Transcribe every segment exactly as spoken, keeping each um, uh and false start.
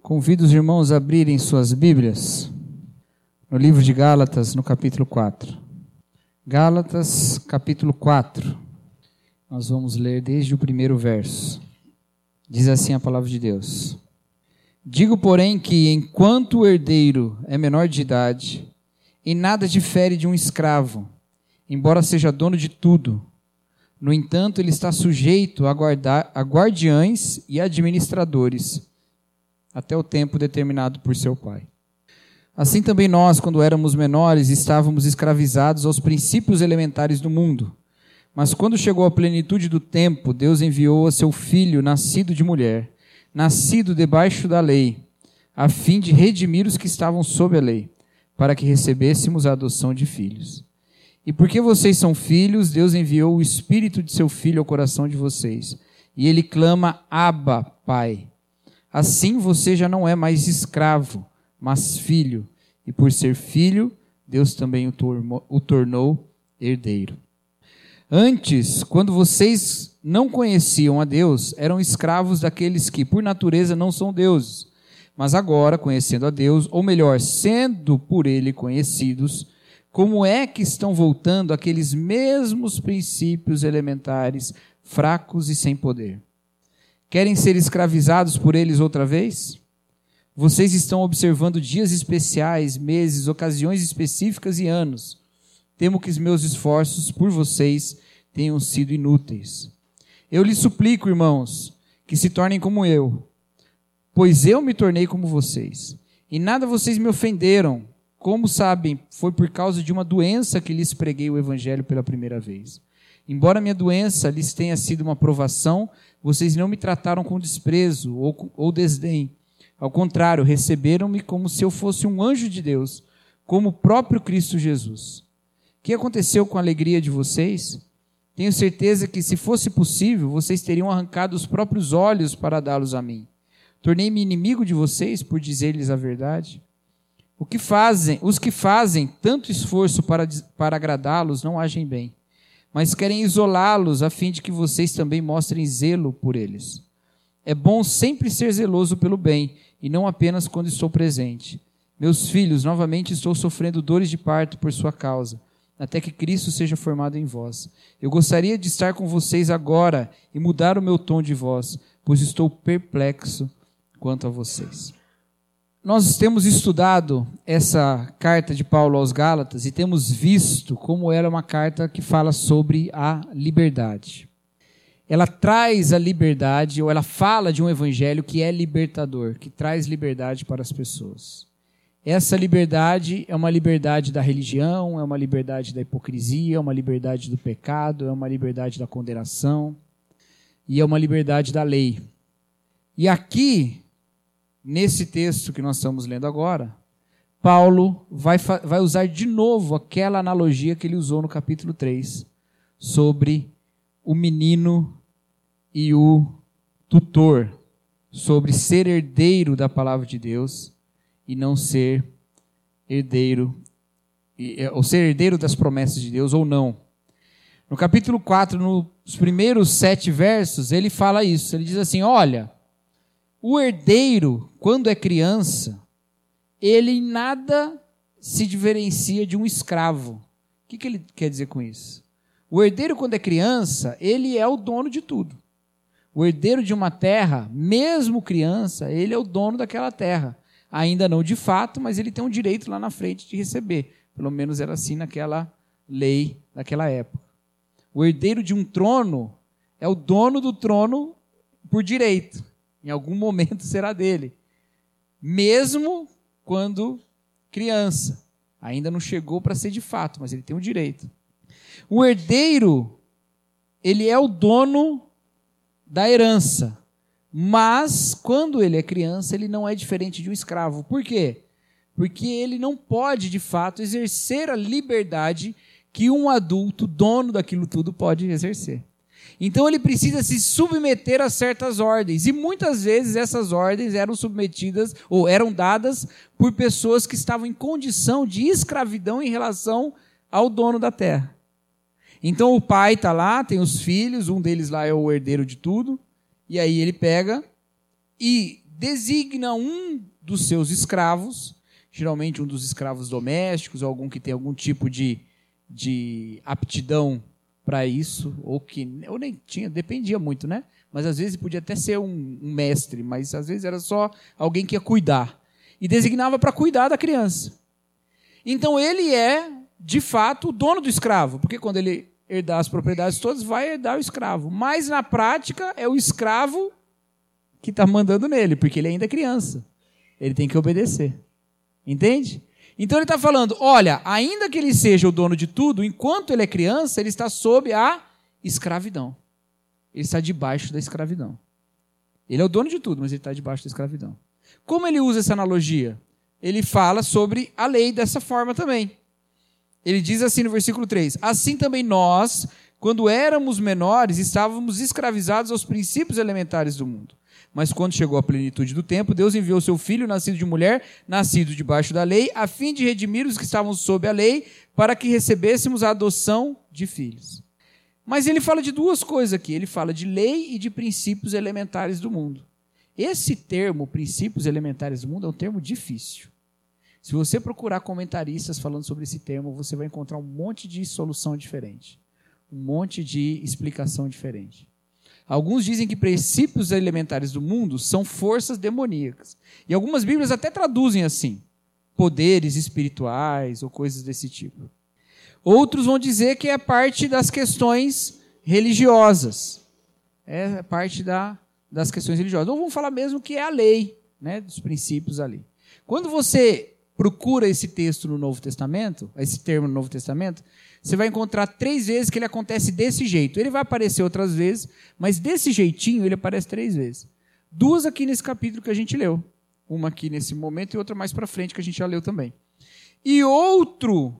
Convido os irmãos a abrirem suas Bíblias no livro de Gálatas, no capítulo quatro. Gálatas, capítulo quatro. Nós vamos ler desde o primeiro verso. Diz assim a palavra de Deus. Digo, porém, que enquanto o herdeiro é menor de idade, em nada difere de um escravo, embora seja dono de tudo. No entanto, ele está sujeito a, guardar, a guardiães e administradores, até o tempo determinado por seu pai. Assim também nós, quando éramos menores, estávamos escravizados aos princípios elementares do mundo. Mas quando chegou a plenitude do tempo, Deus enviou a seu Filho, nascido de mulher, nascido debaixo da lei, a fim de redimir os que estavam sob a lei, para que recebêssemos a adoção de filhos. E porque vocês são filhos, Deus enviou o Espírito de seu Filho ao coração de vocês. E ele clama, Abba, Pai. Assim você já não é mais escravo, mas filho. E por ser filho, Deus também o tornou, o tornou herdeiro. Antes, quando vocês não conheciam a Deus, eram escravos daqueles que, por natureza, não são deuses. Mas agora, conhecendo a Deus, ou melhor, sendo por Ele conhecidos, como é que estão voltando aqueles mesmos princípios elementares, fracos e sem poder? Querem ser escravizados por eles outra vez? Vocês estão observando dias especiais, meses, ocasiões específicas e anos. Temo que os meus esforços por vocês tenham sido inúteis. Eu lhes suplico, irmãos, que se tornem como eu, pois eu me tornei como vocês. E nada vocês me ofenderam. Como sabem, foi por causa de uma doença que lhes preguei o evangelho pela primeira vez. Embora minha doença lhes tenha sido uma provação, vocês não me trataram com desprezo ou, ou desdém. Ao contrário, receberam-me como se eu fosse um anjo de Deus, como o próprio Cristo Jesus. O que aconteceu com a alegria de vocês? Tenho certeza que, se fosse possível, vocês teriam arrancado os próprios olhos para dá-los a mim. Tornei-me inimigo de vocês por dizer-lhes a verdade? O que fazem, os que fazem tanto esforço para, para agradá-los não agem bem, mas querem isolá-los a fim de que vocês também mostrem zelo por eles. É bom sempre ser zeloso pelo bem, e não apenas quando estou presente. Meus filhos, novamente estou sofrendo dores de parto por sua causa, até que Cristo seja formado em vós. Eu gostaria de estar com vocês agora e mudar o meu tom de voz, pois estou perplexo quanto a vocês. Nós temos estudado essa carta de Paulo aos Gálatas e temos visto como ela é uma carta que fala sobre a liberdade. Ela traz a liberdade, ou ela fala de um evangelho que é libertador, que traz liberdade para as pessoas. Essa liberdade é uma liberdade da religião, é uma liberdade da hipocrisia, é uma liberdade do pecado, é uma liberdade da condenação e é uma liberdade da lei. E aqui, nesse texto que nós estamos lendo agora, Paulo vai, vai usar de novo aquela analogia que ele usou no capítulo três, sobre o menino e o tutor, sobre ser herdeiro da palavra de Deus e não ser herdeiro, ou ser herdeiro das promessas de Deus ou não. No capítulo quatro, nos primeiros sete versos, ele fala isso, ele diz assim, olha, o herdeiro, quando é criança, ele em nada se diferencia de um escravo. O que, que ele quer dizer com isso? O herdeiro, quando é criança, ele é o dono de tudo. O herdeiro de uma terra, mesmo criança, ele é o dono daquela terra. Ainda não de fato, mas ele tem um direito lá na frente de receber. Pelo menos era assim naquela lei daquela época. O herdeiro de um trono é o dono do trono por direito. Em algum momento será dele. Mesmo quando criança. Ainda não chegou para ser de fato, mas ele tem o direito. O herdeiro, ele é o dono da herança. Mas, quando ele é criança, ele não é diferente de um escravo. Por quê? Porque ele não pode, de fato, exercer a liberdade que um adulto, dono daquilo tudo, pode exercer. Então ele precisa se submeter a certas ordens. E muitas vezes essas ordens eram submetidas ou eram dadas por pessoas que estavam em condição de escravidão em relação ao dono da terra. Então o pai está lá, tem os filhos, um deles lá é o herdeiro de tudo, e aí ele pega e designa um dos seus escravos, geralmente um dos escravos domésticos, ou algum que tem algum tipo de, de aptidão para isso, ou que ou nem tinha, dependia muito, né? Mas às vezes podia até ser um, um mestre, mas às vezes era só alguém que ia cuidar. E designava para cuidar da criança. Então ele é, de fato, o dono do escravo, porque quando ele herdar as propriedades todas, vai herdar o escravo. Mas na prática é o escravo que está mandando nele, porque ele ainda é criança. Ele tem que obedecer. Entende? Então ele está falando, olha, ainda que ele seja o dono de tudo, enquanto ele é criança, ele está sob a escravidão. Ele está debaixo da escravidão. Ele é o dono de tudo, mas ele está debaixo da escravidão. Como ele usa essa analogia? Ele fala sobre a lei dessa forma também. Ele diz assim no versículo três, assim também nós, quando éramos menores, estávamos escravizados aos princípios elementares do mundo. Mas quando chegou a plenitude do tempo, Deus enviou seu Filho, nascido de mulher, nascido debaixo da lei, a fim de redimir os que estavam sob a lei, para que recebêssemos a adoção de filhos. Mas ele fala de duas coisas aqui. Ele fala de lei e de princípios elementares do mundo. Esse termo, princípios elementares do mundo, é um termo difícil. Se você procurar comentaristas falando sobre esse termo, você vai encontrar um monte de solução diferente. Um monte de explicação diferente. Alguns dizem que princípios elementares do mundo são forças demoníacas. E algumas Bíblias até traduzem assim, poderes espirituais ou coisas desse tipo. Outros vão dizer que é parte das questões religiosas. É parte da, das questões religiosas. Ou vão falar mesmo que é a lei, né, dos princípios ali. Quando você procura esse texto no Novo Testamento, esse termo no Novo Testamento, você vai encontrar três vezes que ele acontece desse jeito. Ele vai aparecer outras vezes, mas desse jeitinho ele aparece três vezes. Duas aqui nesse capítulo que a gente leu. Uma aqui nesse momento e outra mais para frente que a gente já leu também. E outro,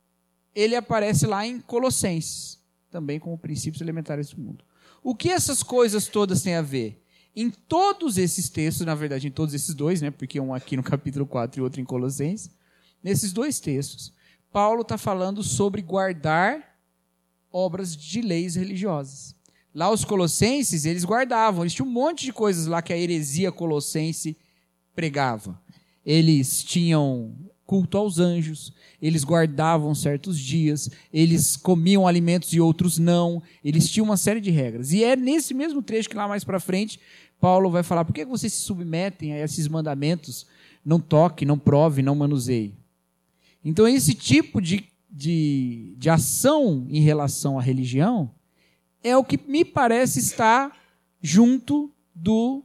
ele aparece lá em Colossenses, também como princípios elementares do mundo. O que essas coisas todas têm a ver? Em todos esses textos, na verdade, em todos esses dois, né, porque um aqui no capítulo quatro e outro em Colossenses, nesses dois textos, Paulo está falando sobre guardar obras de leis religiosas. Lá os colossenses, eles guardavam, eles tinham um monte de coisas lá que a heresia colossense pregava. Eles tinham culto aos anjos, eles guardavam certos dias, eles comiam alimentos e outros não, eles tinham uma série de regras. E é nesse mesmo trecho que lá mais para frente, Paulo vai falar, por que vocês se submetem a esses mandamentos? Não toque, não prove, não manuseie. Então esse tipo de, de, de ação em relação à religião é o que me parece estar junto do,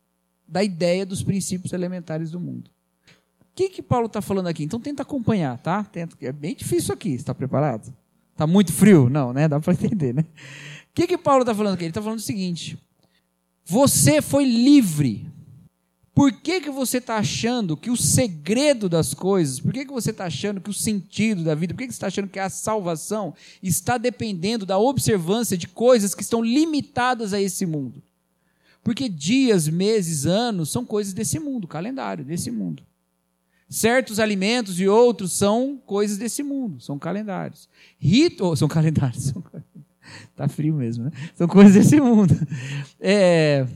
da ideia dos princípios elementares do mundo. O que, que Paulo está falando aqui? Então tenta acompanhar, tá? Tenta, é bem difícil aqui, está preparado? Está muito frio? Não, né? Dá para entender, né? O que, que Paulo está falando aqui? Ele está falando o seguinte, você foi livre. Por que, que você está achando que o segredo das coisas, por que, que você está achando que o sentido da vida, por que, que você está achando que a salvação está dependendo da observância de coisas que estão limitadas a esse mundo? Porque dias, meses, anos são coisas desse mundo, calendário desse mundo. Certos alimentos e outros são coisas desse mundo, são calendários. Rito, oh, são calendários, está frio mesmo, né? São coisas desse mundo. É,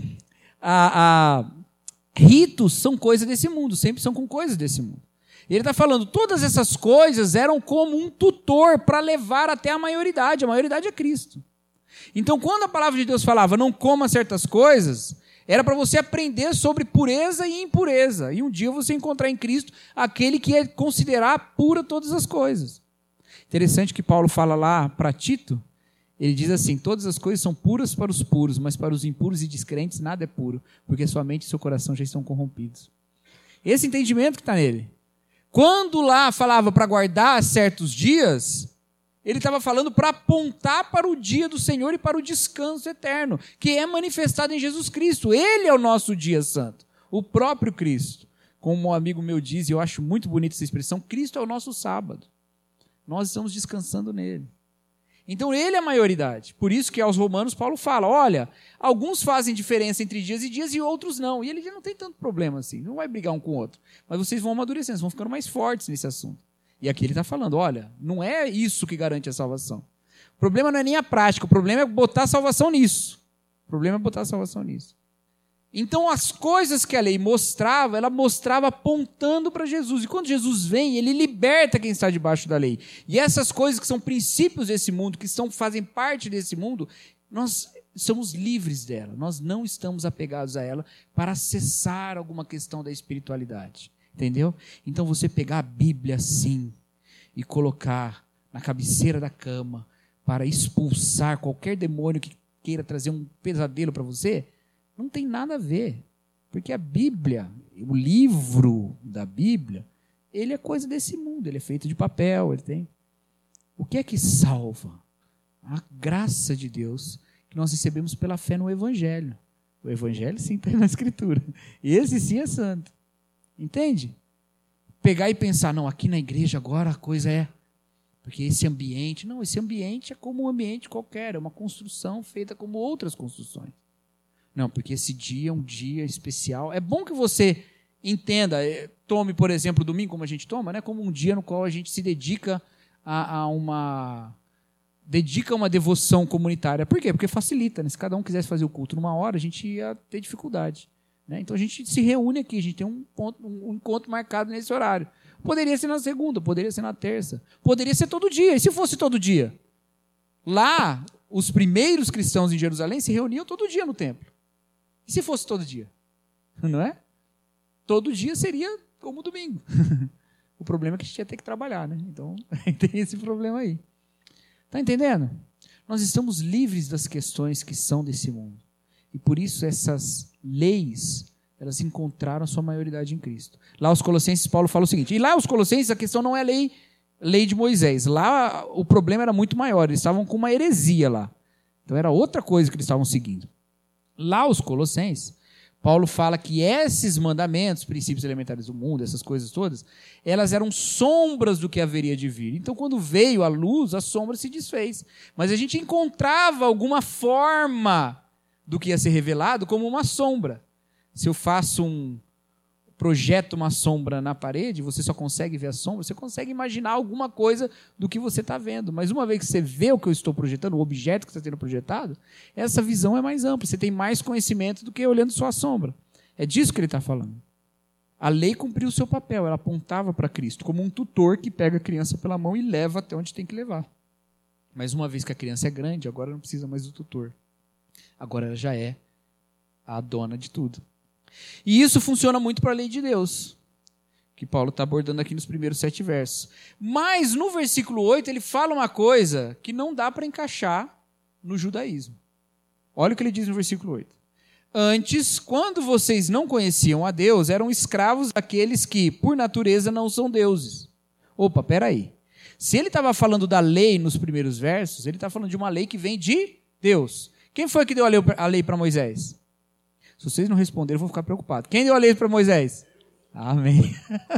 a... a Ritos são coisas desse mundo, sempre são com coisas desse mundo. Ele está falando, todas essas coisas eram como um tutor para levar até a maioridade. A maioridade é Cristo. Então, quando a palavra de Deus falava, não coma certas coisas, era para você aprender sobre pureza e impureza. E um dia você encontrar em Cristo aquele que é considerar pura todas as coisas. Interessante que Paulo fala lá para Tito, ele diz assim, todas as coisas são puras para os puros, mas para os impuros e descrentes nada é puro, porque sua mente e seu coração já estão corrompidos. Esse entendimento que está nele. Quando lá falava para guardar certos dias, ele estava falando para apontar para o dia do Senhor e para o descanso eterno, que é manifestado em Jesus Cristo. Ele é o nosso dia santo, o próprio Cristo. Como um amigo meu diz, e eu acho muito bonita essa expressão, Cristo é o nosso sábado. Nós estamos descansando nele. Então ele é a maioridade. Por isso que aos romanos Paulo fala, olha, alguns fazem diferença entre dias e dias e outros não. E ele não tem tanto problema assim, não vai brigar um com o outro. Mas vocês vão amadurecendo, vocês vão ficando mais fortes nesse assunto. E aqui ele está falando, olha, não é isso que garante a salvação. O problema não é nem a prática, o problema é botar a salvação nisso. O problema é botar a salvação nisso. Então, as coisas que a lei mostrava, ela mostrava apontando para Jesus. E quando Jesus vem, ele liberta quem está debaixo da lei. E essas coisas que são princípios desse mundo, que são, fazem parte desse mundo, nós somos livres dela. Nós não estamos apegados a ela para acessar alguma questão da espiritualidade. Entendeu? Então, você pegar a Bíblia assim e colocar na cabeceira da cama para expulsar qualquer demônio que queira trazer um pesadelo para você, não tem nada a ver, porque a Bíblia, o livro da Bíblia, ele é coisa desse mundo, ele é feito de papel, ele tem. O que é que salva? A graça de Deus que nós recebemos pela fé no Evangelho. O Evangelho sim está na Escritura. Esse sim é santo. Entende? Pegar e pensar, não, aqui na igreja agora a coisa é, porque esse ambiente, não, esse ambiente é como um ambiente qualquer, é uma construção feita como outras construções. Não, porque esse dia é um dia especial. É bom que você entenda, tome, por exemplo, o domingo, como a gente toma, né, como um dia no qual a gente se dedica a, a uma dedica a uma devoção comunitária. Por quê? Porque facilita, né? Se cada um quisesse fazer o culto numa hora, a gente ia ter dificuldade. Né? Então a gente se reúne aqui, a gente tem um, ponto, um encontro marcado nesse horário. Poderia ser na segunda, poderia ser na terça, poderia ser todo dia. E se fosse todo dia? Lá, os primeiros cristãos em Jerusalém se reuniam todo dia no templo. E se fosse todo dia? Não é? Todo dia seria como domingo. O problema é que a gente ia ter que trabalhar, né? Então, tem esse problema aí. Está entendendo? Nós estamos livres das questões que são desse mundo. E por isso essas leis, elas encontraram a sua maioridade em Cristo. Lá os Colossenses, Paulo fala o seguinte, e lá os Colossenses, a questão não é a lei, lei de Moisés. Lá o problema era muito maior, eles estavam com uma heresia lá. Então era outra coisa que eles estavam seguindo. Lá os Colossenses, Paulo fala que esses mandamentos, princípios elementares do mundo, essas coisas todas, elas eram sombras do que haveria de vir. Então, quando veio a luz, a sombra se desfez. Mas a gente encontrava alguma forma do que ia ser revelado como uma sombra. Se eu faço um projeto uma sombra na parede, você só consegue ver a sombra, você consegue imaginar alguma coisa do que você está vendo. Mas uma vez que você vê o que eu estou projetando, o objeto que está sendo projetado, essa visão é mais ampla, você tem mais conhecimento do que olhando só a sombra. É disso que ele está falando. A lei cumpriu o seu papel, ela apontava para Cristo, como um tutor que pega a criança pela mão e leva até onde tem que levar. Mas uma vez que a criança é grande, agora não precisa mais do tutor. Agora ela já é a dona de tudo. E isso funciona muito para a lei de Deus, que Paulo está abordando aqui nos primeiros sete versos. Mas no versículo oito ele fala uma coisa que não dá para encaixar no judaísmo. Olha o que ele diz no versículo oito. Antes, quando vocês não conheciam a Deus, eram escravos daqueles que, por natureza, não são deuses. Opa, peraí. Se ele estava falando da lei nos primeiros versos, ele está falando de uma lei que vem de Deus. Quem foi que deu a lei para Moisés? Se vocês não responderem, eu vou ficar preocupado. Quem deu a lei para Moisés? Amém.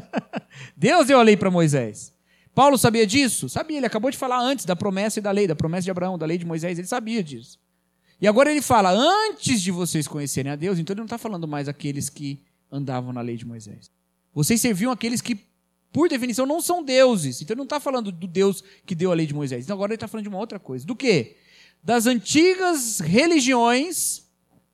Deus deu a lei para Moisés. Paulo sabia disso? Sabia, ele acabou de falar antes da promessa e da lei, da promessa de Abraão, da lei de Moisés, ele sabia disso. E agora ele fala, antes de vocês conhecerem a Deus, então ele não está falando mais aqueles que andavam na lei de Moisés. Vocês serviam aqueles que, por definição, não são deuses. Então ele não está falando do Deus que deu a lei de Moisés. Então agora ele está falando de uma outra coisa. Do quê? Das antigas religiões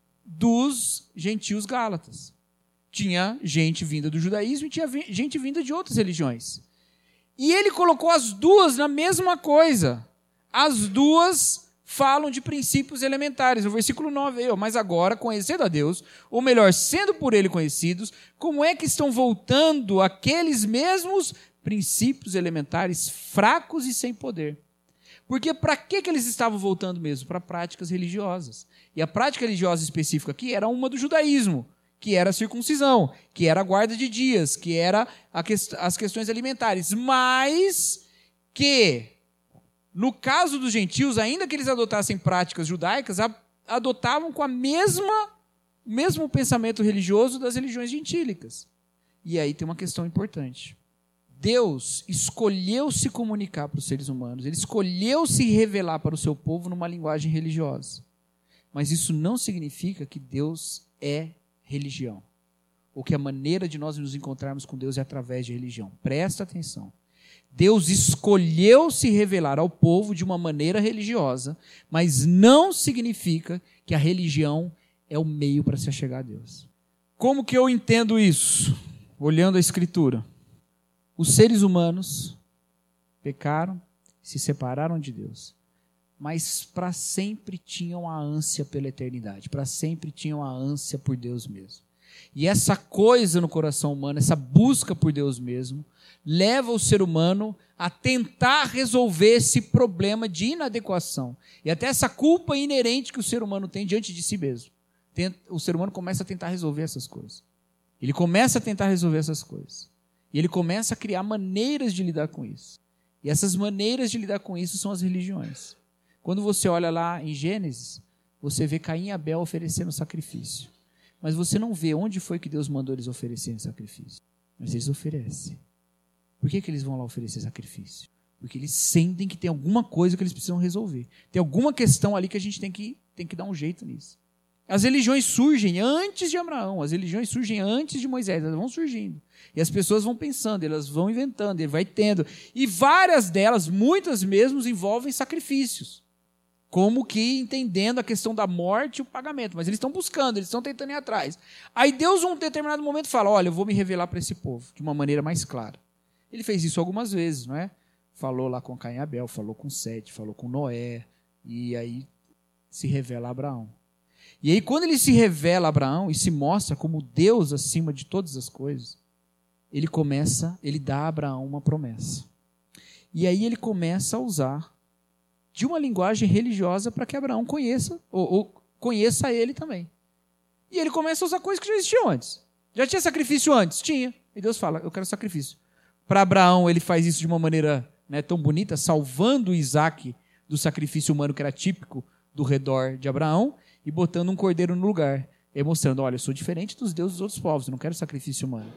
dos gentios gálatas. Tinha gente vinda do judaísmo e tinha gente vinda de outras religiões. E ele colocou as duas na mesma coisa. As duas falam de princípios elementares. No versículo nove, eu, mas agora, conhecendo a Deus, ou melhor, sendo por ele conhecidos, como é que estão voltando aqueles mesmos princípios elementares fracos e sem poder? Porque para que, que eles estavam voltando mesmo? Para práticas religiosas. E a prática religiosa específica aqui era uma do judaísmo, que era a circuncisão, que era a guarda de dias, que era a que, as questões alimentares. Mas que, no caso dos gentios, ainda que eles adotassem práticas judaicas, a, adotavam com a mesma, o mesmo pensamento religioso das religiões gentílicas. E aí tem uma questão importante. Deus escolheu se comunicar para os seres humanos, ele escolheu se revelar para o seu povo numa linguagem religiosa. Mas isso não significa que Deus é religião, ou que a maneira de nós nos encontrarmos com Deus é através de religião. Presta atenção. Deus escolheu se revelar ao povo de uma maneira religiosa, mas não significa que a religião é o meio para se achegar a Deus. Como que eu entendo isso? Olhando a Escritura. Os seres humanos pecaram, se separaram de Deus, mas para sempre tinham a ânsia pela eternidade, para sempre tinham a ânsia por Deus mesmo. E essa coisa no coração humano, essa busca por Deus mesmo, leva o ser humano a tentar resolver esse problema de inadequação. E até essa culpa inerente que o ser humano tem diante de si mesmo. O ser humano começa a tentar resolver essas coisas. Ele começa a tentar resolver essas coisas. E ele começa a criar maneiras de lidar com isso. E essas maneiras de lidar com isso são as religiões. Quando você olha lá em Gênesis, você vê Caim e Abel oferecendo sacrifício. Mas você não vê onde foi que Deus mandou eles oferecerem sacrifício. Mas eles oferecem. Por que que eles vão lá oferecer sacrifício? Porque eles sentem que tem alguma coisa que eles precisam resolver. Tem alguma questão ali que a gente tem que, tem que dar um jeito nisso. As religiões surgem antes de Abraão, as religiões surgem antes de Moisés, elas vão surgindo. E as pessoas vão pensando, elas vão inventando, ele vai tendo. E várias delas, muitas mesmo, envolvem sacrifícios. Como que entendendo a questão da morte e o pagamento. Mas eles estão buscando, eles estão tentando ir atrás. Aí Deus, em um determinado momento, fala, olha, eu vou me revelar para esse povo, de uma maneira mais clara. Ele fez isso algumas vezes, não é? Falou lá com Caim e Abel, falou com Sete, falou com Noé, e aí se revela a Abraão. E aí quando ele se revela a Abraão e se mostra como Deus acima de todas as coisas, ele começa, ele dá a Abraão uma promessa. E aí ele começa a usar de uma linguagem religiosa para que Abraão conheça, ou, ou conheça ele também. E ele começa a usar coisas que já existiam antes. Já tinha sacrifício antes? Tinha. E Deus fala, eu quero sacrifício. Para Abraão, ele faz isso de uma maneira, né, tão bonita, salvando Isaac do sacrifício humano que era típico do redor de Abraão e botando um cordeiro no lugar. E mostrando, olha, eu sou diferente dos deuses dos outros povos, eu não quero sacrifício humano.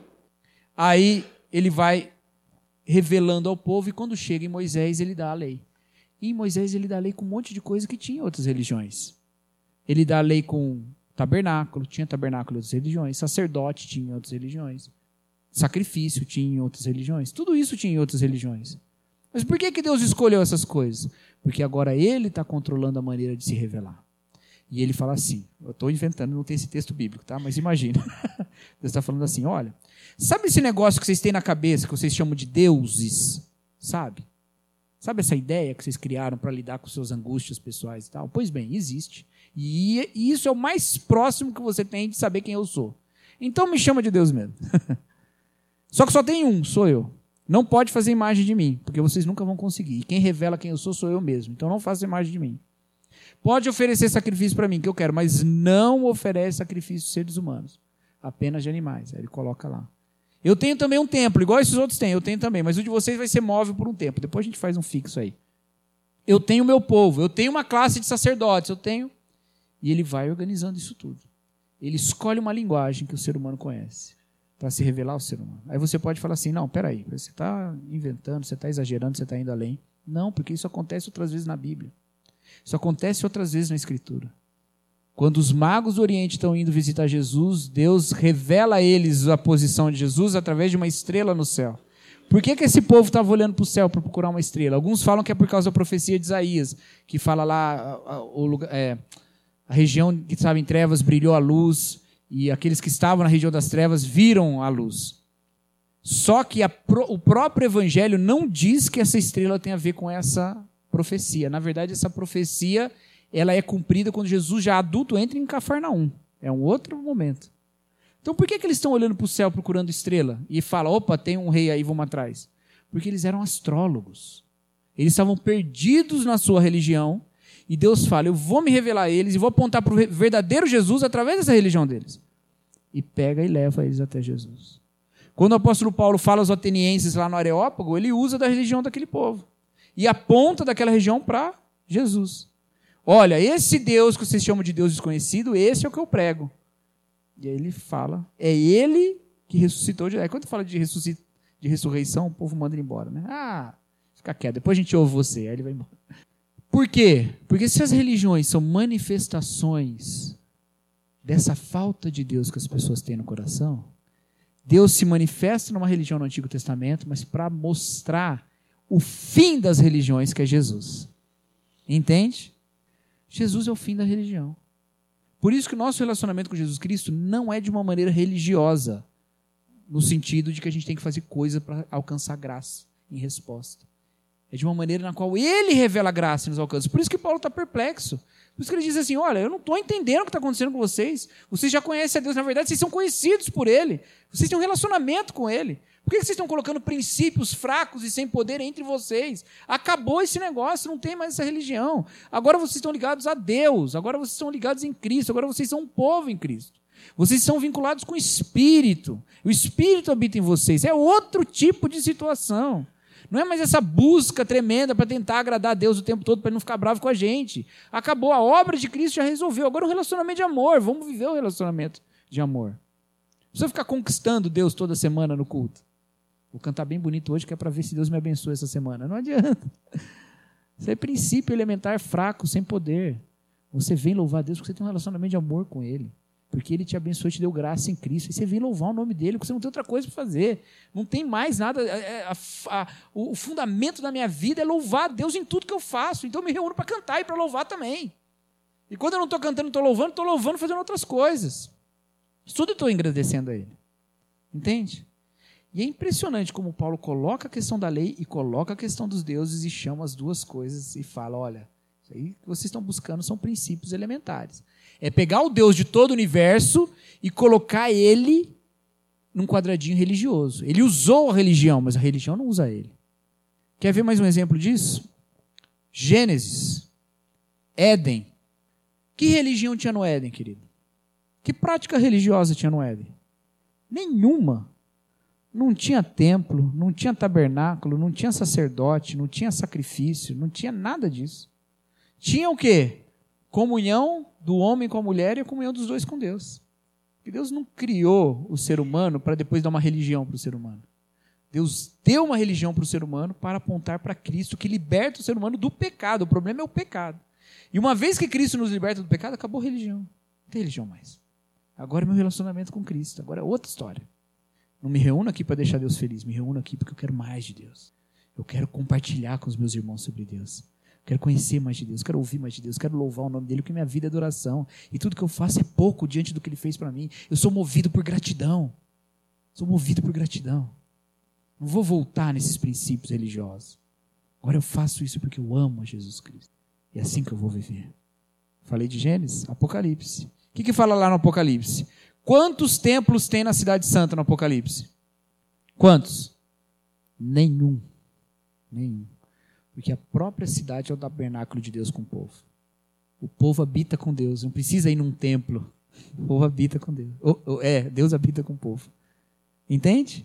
Aí ele vai revelando ao povo e quando chega em Moisés, ele dá a lei. E em Moisés ele dá a lei com um monte de coisa que tinha em outras religiões. Ele dá a lei com tabernáculo, tinha tabernáculo em outras religiões, sacerdote tinha em outras religiões. Sacrifício tinha em outras religiões. Tudo isso tinha em outras religiões. Mas por que que Deus escolheu essas coisas? Porque agora ele está controlando a maneira de se revelar. E ele fala assim, eu estou inventando, não tem esse texto bíblico, tá? Mas imagina. Deus está falando assim, olha, sabe esse negócio que vocês têm na cabeça, que vocês chamam de deuses? Sabe? Sabe essa ideia que vocês criaram para lidar com suas angústias pessoais e tal? Pois bem, existe. E isso é o mais próximo que você tem de saber quem eu sou. Então me chama de Deus mesmo. Só que só tem um, sou eu. Não pode fazer imagem de mim, porque vocês nunca vão conseguir. E quem revela quem eu sou, sou eu mesmo. Então não faça imagem de mim. Pode oferecer sacrifício para mim, que eu quero, mas não oferece sacrifício de seres humanos. Apenas de animais. Aí ele coloca lá. Eu tenho também um templo, igual esses outros têm, eu tenho também, mas o de vocês vai ser móvel por um tempo. Depois a gente faz um fixo aí. Eu tenho o meu povo, eu tenho uma classe de sacerdotes, eu tenho... E ele vai organizando isso tudo. Ele escolhe uma linguagem que o ser humano conhece para se revelar ao ser humano. Aí você pode falar assim, não, peraí, você está inventando, você está exagerando, você está indo além. Não, porque isso acontece outras vezes na Bíblia. Isso acontece outras vezes na Escritura. Quando os magos do Oriente estão indo visitar Jesus, Deus revela a eles a posição de Jesus através de uma estrela no céu. Por que que esse povo estava olhando para o céu para procurar uma estrela? Alguns falam que é por causa da profecia de Isaías, que fala lá, o lugar, é, a região que estava em trevas brilhou a luz, e aqueles que estavam na região das trevas viram a luz. Só que a, o próprio Evangelho não diz que essa estrela tem a ver com essa profecia. Na verdade, essa profecia ela é cumprida quando Jesus, já adulto, entra em Cafarnaum. É um outro momento. Então, por que que eles estão olhando para o céu procurando estrela? E falam, opa, tem um rei aí, vamos atrás. Porque eles eram astrólogos. Eles estavam perdidos na sua religião. E Deus fala, eu vou me revelar a eles e vou apontar para o verdadeiro Jesus através dessa religião deles. E pega e leva eles até Jesus. Quando o apóstolo Paulo fala aos atenienses lá no Areópago, ele usa da religião daquele povo. E aponta daquela região para Jesus. Olha, esse Deus que vocês chamam de Deus desconhecido, esse é o que eu prego. E aí ele fala, é ele que ressuscitou. De... Aí quando fala de, ressuscit... de ressurreição, o povo manda ele embora. Né? Ah, fica quieto, depois a gente ouve você. Aí ele vai embora. Por quê? Porque se as religiões são manifestações dessa falta de Deus que as pessoas têm no coração, Deus se manifesta numa religião no Antigo Testamento, mas para mostrar o fim das religiões, que é Jesus. Entende? Jesus é o fim da religião. Por isso que o nosso relacionamento com Jesus Cristo não é de uma maneira religiosa, no sentido de que a gente tem que fazer coisa para alcançar graça em resposta. É de uma maneira na qual Ele revela a graça e nos alcança. Por isso que Paulo está perplexo. Por isso que ele diz assim, olha, eu não estou entendendo o que está acontecendo com vocês. Vocês já conhecem a Deus, na verdade, vocês são conhecidos por Ele. Vocês têm um relacionamento com Ele. Por que vocês estão colocando princípios fracos e sem poder entre vocês? Acabou esse negócio, não tem mais essa religião. Agora vocês estão ligados a Deus, agora vocês estão ligados em Cristo, agora vocês são um povo em Cristo. Vocês são vinculados com o Espírito. O Espírito habita em vocês. É outro tipo de situação. Não é mais essa busca tremenda para tentar agradar a Deus o tempo todo para ele não ficar bravo com a gente. Acabou, a obra de Cristo já resolveu. Agora é um relacionamento de amor. Vamos viver o relacionamento de amor. Não precisa ficar conquistando Deus toda semana no culto. Vou cantar bem bonito hoje que é para ver se Deus me abençoe essa semana. Não adianta. Isso é princípio elementar fraco, sem poder. Você vem louvar a Deus porque você tem um relacionamento de amor com Ele. Porque Ele te abençoou e te deu graça em Cristo. E você vem louvar o nome dEle, porque você não tem outra coisa para fazer. Não tem mais nada. A, a, a, o fundamento da minha vida é louvar a Deus em tudo que eu faço. Então eu me reúno para cantar e para louvar também. E quando eu não estou cantando, estou louvando, estou louvando fazendo outras coisas. Tudo eu estou agradecendo a Ele. Entende? E é impressionante como Paulo coloca a questão da lei e coloca a questão dos deuses e chama as duas coisas e fala, olha, isso aí que vocês estão buscando são princípios elementares. É pegar o Deus de todo o universo e colocar Ele num quadradinho religioso. Ele usou a religião, mas a religião não usa Ele. Quer ver mais um exemplo disso? Gênesis, Éden. Que religião tinha no Éden, querido? Que prática religiosa tinha no Éden? Nenhuma. Não tinha templo, não tinha tabernáculo, não tinha sacerdote, não tinha sacrifício, não tinha nada disso. Tinha o quê? Comunhão do homem com a mulher e a comunhão dos dois com Deus. Porque Deus não criou o ser humano para depois dar uma religião para o ser humano. Deus deu uma religião para o ser humano para apontar para Cristo, que liberta o ser humano do pecado. O problema é o pecado. E uma vez que Cristo nos liberta do pecado, acabou a religião. Não tem religião mais. Agora é meu relacionamento com Cristo. Agora é outra história. Não me reúno aqui para deixar Deus feliz. Me reúno aqui porque eu quero mais de Deus. Eu quero compartilhar com os meus irmãos sobre Deus. Eu quero conhecer mais de Deus. Eu quero ouvir mais de Deus. Eu quero louvar o nome dEle, porque minha vida é adoração. E tudo que eu faço é pouco diante do que Ele fez para mim. Eu sou movido por gratidão. Sou movido por gratidão. Não vou voltar nesses princípios religiosos. Agora eu faço isso porque eu amo a Jesus Cristo. E é assim que eu vou viver. Falei de Gênesis, Apocalipse. O que que fala lá no Apocalipse? Quantos templos tem na Cidade Santa no Apocalipse? Quantos? Nenhum. Nenhum. Porque a própria cidade é o tabernáculo de Deus com o povo. O povo habita com Deus. Não precisa ir num templo. O povo habita com Deus. É, Deus habita com o povo. Entende?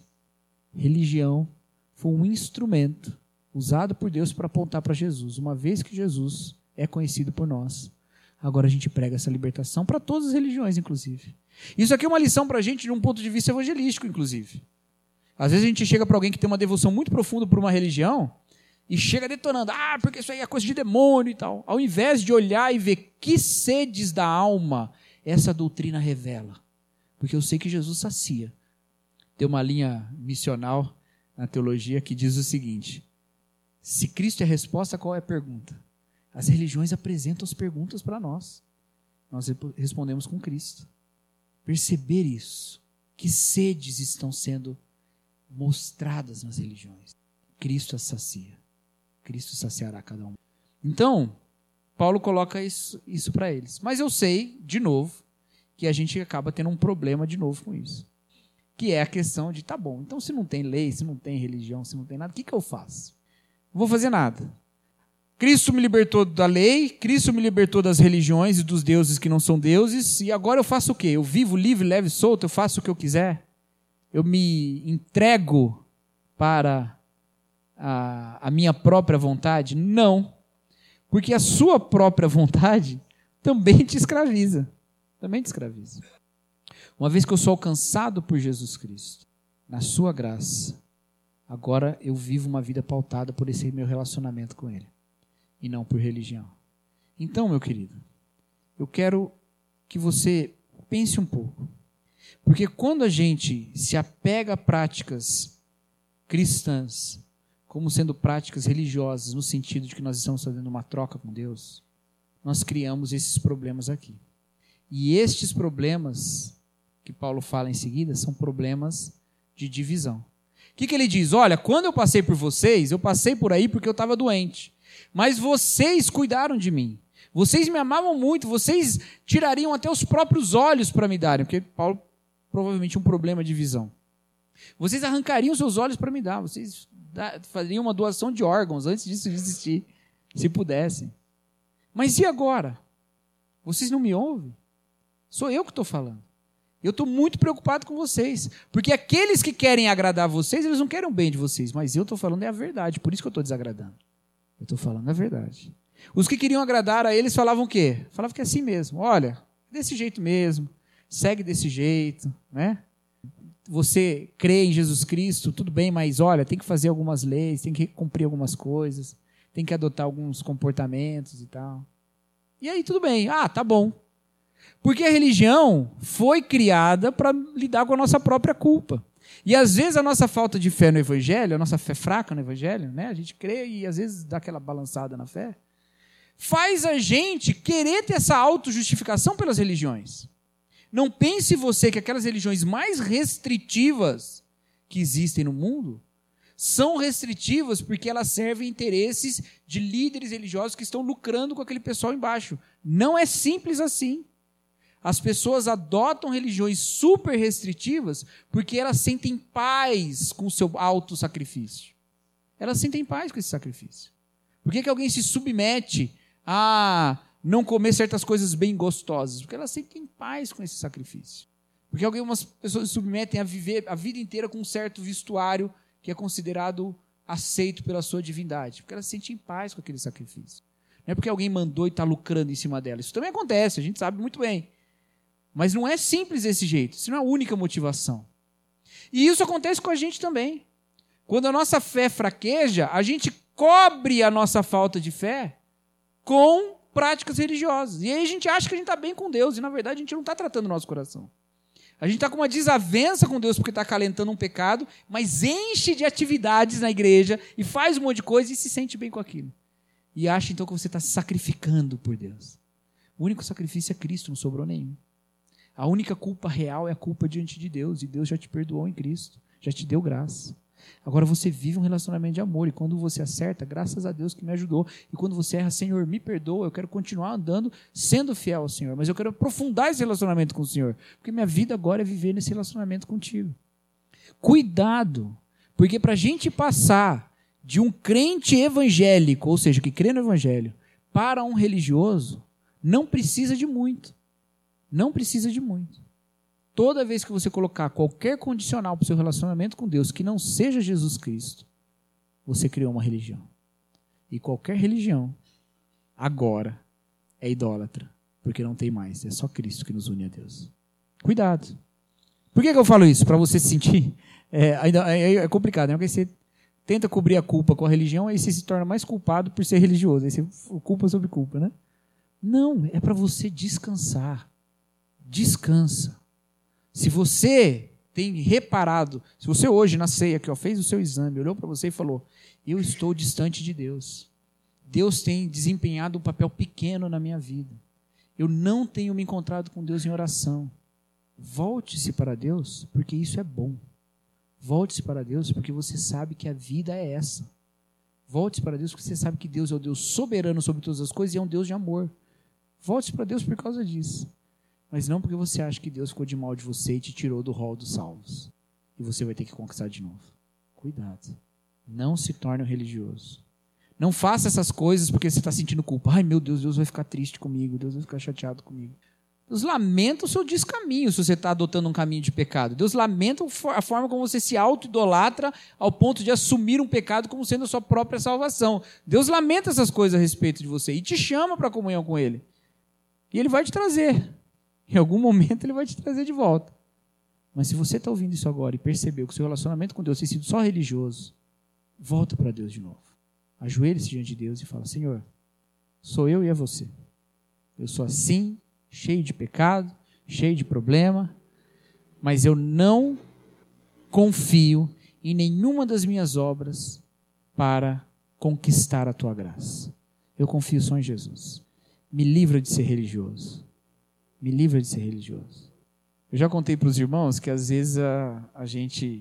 Religião foi um instrumento usado por Deus para apontar para Jesus. Uma vez que Jesus é conhecido por nós, agora a gente prega essa libertação para todas as religiões, inclusive. Isso aqui é uma lição para a gente de um ponto de vista evangelístico, inclusive. Às vezes a gente chega para alguém que tem uma devoção muito profunda por uma religião e chega detonando, ah, porque isso aí é coisa de demônio e tal. Ao invés de olhar e ver que sedes da alma essa doutrina revela. Porque eu sei que Jesus sacia. Tem uma linha missional na teologia que diz o seguinte: se Cristo é a resposta, qual é a pergunta? As religiões apresentam as perguntas para nós. Nós respondemos com Cristo. Perceber isso, que sedes estão sendo mostradas nas religiões. Cristo as sacia. Cristo saciará cada um. Então, Paulo coloca isso, isso para eles. Mas eu sei, de novo, que a gente acaba tendo um problema de novo com isso. Que é a questão de, tá bom, então se não tem lei, se não tem religião, se não tem nada, o que, que eu faço? Não vou fazer nada. Cristo me libertou da lei, Cristo me libertou das religiões e dos deuses que não são deuses, e agora eu faço o quê? Eu vivo livre, leve e solto, eu faço o que eu quiser? Eu me entrego para a, a minha própria vontade? Não. Porque a sua própria vontade também te escraviza. Também te escraviza. Uma vez que eu sou alcançado por Jesus Cristo, na sua graça, agora eu vivo uma vida pautada por esse meu relacionamento com Ele. E não por religião. Então, meu querido, eu quero que você pense um pouco. Porque quando a gente se apega a práticas cristãs, como sendo práticas religiosas, no sentido de que nós estamos fazendo uma troca com Deus, nós criamos esses problemas aqui. E estes problemas que Paulo fala em seguida são problemas de divisão. O que, que ele diz? Olha, quando eu passei por vocês, eu passei por aí porque eu estava doente. Mas vocês cuidaram de mim. Vocês me amavam muito. Vocês tirariam até os próprios olhos para me darem. Porque Paulo provavelmente tinha um problema de visão. Vocês arrancariam seus olhos para me dar. Vocês fariam uma doação de órgãos antes disso existir, se pudessem. Mas e agora? Vocês não me ouvem? Sou eu que estou falando. Eu estou muito preocupado com vocês. Porque aqueles que querem agradar vocês, eles não querem o bem de vocês. Mas eu estou falando é a verdade. Por isso que eu estou desagradando. Eu estou falando a verdade. Os que queriam agradar a eles falavam o quê? Falavam que é assim mesmo. Olha, desse jeito mesmo. Segue desse jeito, né? Você crê em Jesus Cristo, tudo bem, mas olha, tem que fazer algumas leis, tem que cumprir algumas coisas, tem que adotar alguns comportamentos e tal. E aí tudo bem, ah, tá bom. Porque a religião foi criada para lidar com a nossa própria culpa. E às vezes a nossa falta de fé no Evangelho, a nossa fé fraca no Evangelho, né? A gente crê e às vezes dá aquela balançada na fé, faz a gente querer ter essa autojustificação pelas religiões. Não pense você que aquelas religiões mais restritivas que existem no mundo são restritivas porque elas servem interesses de líderes religiosos que estão lucrando com aquele pessoal embaixo. Não é simples assim. As pessoas adotam religiões super restritivas porque elas sentem paz com o seu autossacrifício. Elas sentem paz com esse sacrifício. Por que que alguém se submete a não comer certas coisas bem gostosas? Porque elas sentem paz com esse sacrifício. Porque algumas pessoas se submetem a viver a vida inteira com um certo vestuário que é considerado aceito pela sua divindade. Porque elas sentem paz com aquele sacrifício. Não é porque alguém mandou e está lucrando em cima dela. Isso também acontece, a gente sabe muito bem. Mas não é simples desse jeito. Isso não é a única motivação. E isso acontece com a gente também. Quando a nossa fé fraqueja, a gente cobre a nossa falta de fé com práticas religiosas. E aí a gente acha que a gente está bem com Deus. E na verdade a gente não está tratando o nosso coração. A gente está com uma desavença com Deus porque está acalentando um pecado, mas enche de atividades na igreja e faz um monte de coisa e se sente bem com aquilo. E acha então que você está se sacrificando por Deus. O único sacrifício é Cristo, não sobrou nenhum. A única culpa real é a culpa diante de Deus. E Deus já te perdoou em Cristo. Já te deu graça. Agora você vive um relacionamento de amor. E quando você acerta, graças a Deus que me ajudou. E quando você erra, Senhor, me perdoa. Eu quero continuar andando, sendo fiel ao Senhor. Mas eu quero aprofundar esse relacionamento com o Senhor. Porque minha vida agora é viver nesse relacionamento contigo. Cuidado. Porque para a gente passar de um crente evangélico, ou seja, que crê no Evangelho, para um religioso, não precisa de muito. Não precisa de muito. Toda vez que você colocar qualquer condicional para o seu relacionamento com Deus que não seja Jesus Cristo, você criou uma religião. E qualquer religião, agora, é idólatra. Porque não tem mais. É só Cristo que nos une a Deus. Cuidado. Por que que eu falo isso? Para você se sentir... É, ainda, é, é complicado, né? Porque você tenta cobrir a culpa com a religião, aí você se torna mais culpado por ser religioso. Aí você culpa sobre culpa, né? Não, é para você descansar. Descansa. Se você tem reparado, se você hoje na ceia aqui, ó, fez o seu exame, olhou para você e falou, eu estou distante de Deus. Deus tem desempenhado um papel pequeno na minha vida. Eu não tenho me encontrado com Deus em oração. Volte-se para Deus, porque isso é bom. Volte-se para Deus, porque você sabe que a vida é essa. Volte-se para Deus, porque você sabe que Deus é o Deus soberano sobre todas as coisas e é um Deus de amor. Volte-se para Deus por causa disso. Mas não porque você acha que Deus ficou de mal de você e te tirou do rol dos salvos. E você vai ter que conquistar de novo. Cuidado. Não se torne um religioso. Não faça essas coisas porque você está sentindo culpa. Ai, meu Deus, Deus vai ficar triste comigo. Deus vai ficar chateado comigo. Deus lamenta o seu descaminho se você está adotando um caminho de pecado. Deus lamenta a forma como você se auto-idolatra ao ponto de assumir um pecado como sendo a sua própria salvação. Deus lamenta essas coisas a respeito de você e te chama para a comunhão com Ele. E Ele vai te trazer. Em algum momento Ele vai te trazer de volta. Mas se você está ouvindo isso agora e percebeu que o seu relacionamento com Deus tem sido só religioso, volta para Deus de novo. Ajoelhe-se diante de Deus e fala, Senhor, sou eu e é você. Eu sou assim, cheio de pecado, cheio de problema, mas eu não confio em nenhuma das minhas obras para conquistar a tua graça. Eu confio só em Jesus. Me livra de ser religioso. Me livra de ser religioso. Eu já contei para os irmãos que às vezes a, a gente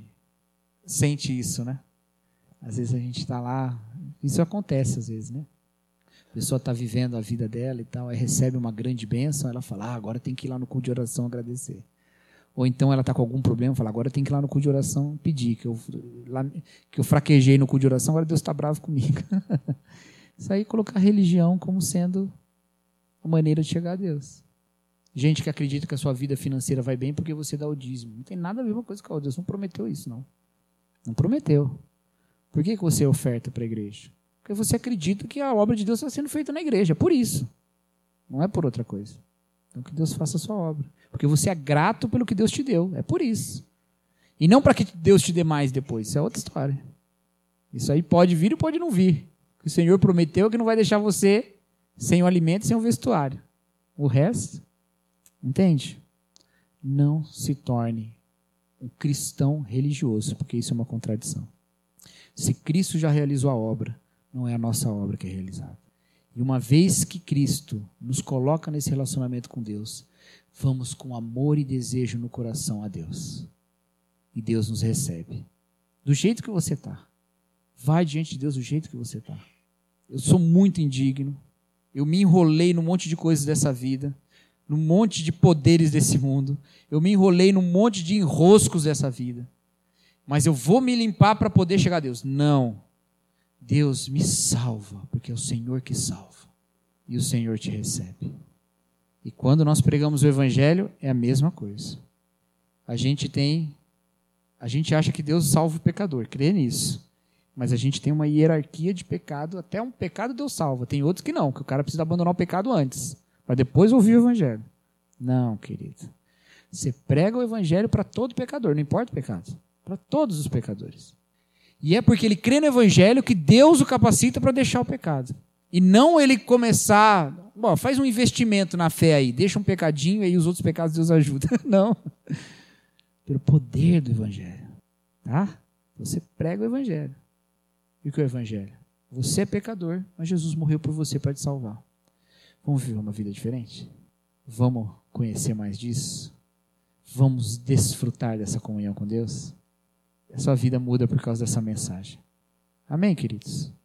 sente isso, né? Às vezes a gente está lá, isso acontece às vezes, né? A pessoa está vivendo a vida dela e tal, aí recebe uma grande bênção, ela fala, ah, agora tem que ir lá no culto de oração agradecer. Ou então ela está com algum problema, fala, agora tem que ir lá no culto de oração pedir, que eu, lá, que eu fraquejei no culto de oração, agora Deus está bravo comigo. Isso aí é colocar a religião como sendo a maneira de chegar a Deus. Gente que acredita que a sua vida financeira vai bem porque você dá o dízimo. Não tem nada a ver uma coisa com a outra. Deus não prometeu isso, não. Não prometeu. Por que que você oferta para a igreja? Porque você acredita que a obra de Deus está sendo feita na igreja. Por isso. Não é por outra coisa. Então que Deus faça a sua obra. Porque você é grato pelo que Deus te deu. É por isso. E não para que Deus te dê mais depois. Isso é outra história. Isso aí pode vir e pode não vir. O que o Senhor prometeu é que não vai deixar você sem o alimento e sem o vestuário. O resto, entende? Não se torne um cristão religioso, porque isso é uma contradição. Se Cristo já realizou a obra, não é a nossa obra que é realizada. E uma vez que Cristo nos coloca nesse relacionamento com Deus, vamos com amor e desejo no coração a Deus. E Deus nos recebe. Do jeito que você está. Vai diante de Deus do jeito que você está. Eu sou muito indigno. Eu me enrolei num monte de coisas dessa vida. Num monte de poderes desse mundo. Eu me enrolei num monte de enroscos dessa vida. Mas eu vou me limpar para poder chegar a Deus. Não. Deus me salva, porque é o Senhor que salva. E o Senhor te recebe. E quando nós pregamos o Evangelho, é a mesma coisa. A gente tem... A gente acha que Deus salva o pecador, crê nisso. Mas a gente tem uma hierarquia de pecado, até um pecado Deus salva. Tem outros que não, que o cara precisa abandonar o pecado antes, para depois ouvir o Evangelho. Não, querido. Você prega o Evangelho para todo pecador, não importa o pecado. Para todos os pecadores. E é porque ele crê no Evangelho que Deus o capacita para deixar o pecado. E não ele começar... Bom, faz um investimento na fé aí, deixa um pecadinho e aí os outros pecados Deus ajuda. Não. Pelo poder do Evangelho. Tá? Você prega o Evangelho. E o que é o Evangelho? Você é pecador, mas Jesus morreu por você para te salvar. Vamos viver uma vida diferente? Vamos conhecer mais disso? Vamos desfrutar dessa comunhão com Deus? A sua vida muda por causa dessa mensagem. Amém, queridos?